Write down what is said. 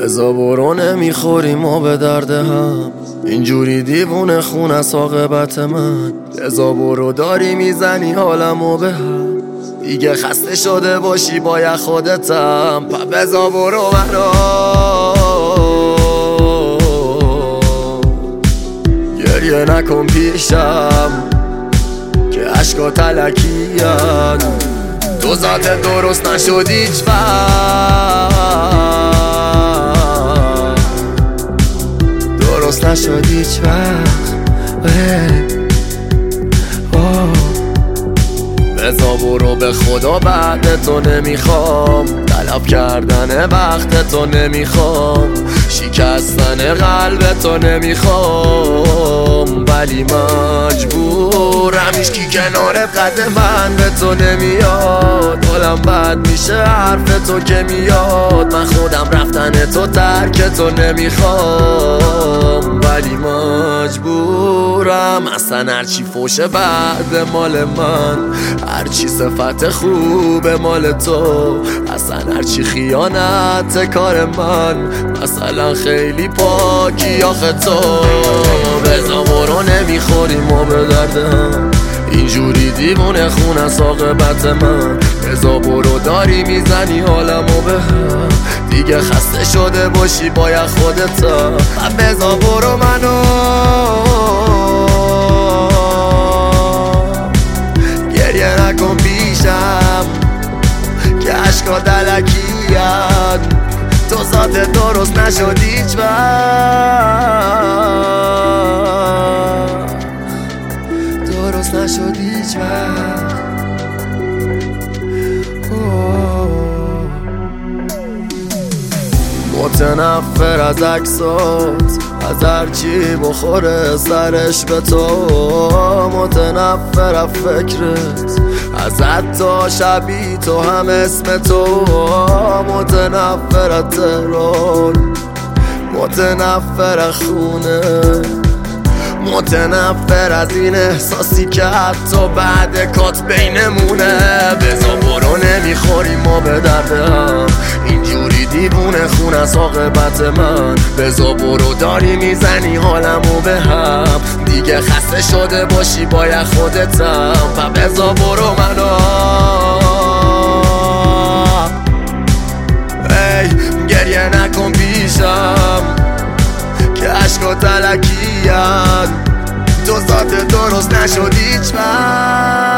بزا برو نمیخوریم ما به درد هم، اینجوری دیوونه خون از عاقبت من. بزا برو داری میزنی حالمو به هم، دیگه خسته شده باشی باید خودتم. بزا برو منو گریه نکن پیشم که عشقا تلکیان. تو ذات درست نشد هیچ وقت، درست نشد هیچ وقت. بزا برو به خدا بعد تو نمیخوام، طلب کردن وقت تو نمیخوام، شکستن قلب تو نمیخوام، ولی مجبورم. هیچکی کنار قد من به تو نمیاد، حالم بد میشه حرف تو که میاد. من خودم رفتن تو ترک تو نمیخوام، ولی مجبورم. اصلا هرچی فوشه بعد مال من، هرچی صفت خوب مال تو، اصلا هرچی خیانت کار من. مثلا خیلی پاکی آخه تو. بزا برو نمیخوریم ما به دردم، اینجوری دیوونه خون از عاقبت من. بزا برو داری میزنی حالمو به هم، دیگه خسته شده باشی باید خودتم. بزا برو منو گریه نکن پیشم که عشقا دلکیان. تو ذات درست نشد هیچ وقت، درست نشد هیچ وقت. متنفر از عکسات، از هرچی بخوره سرش به تو. متنفر از فکرت، از حتی شبی تو هم اسم تو. متنفر از تهران، متنفر از خونه، متنفر از این احساسی که حتی بعد کات بینمونه. بزا برو نمیخوریم ما به درد هم، اینجوری دیوونه خون از عاقبت من. بزا برو داری میزنی حالمو به هم، دیگه خسته شده باشی باید خودتم. بزا برو منو گریه نکن پیشم که عشقا تلکیان. تو ذات درست نشد هیچ وقت.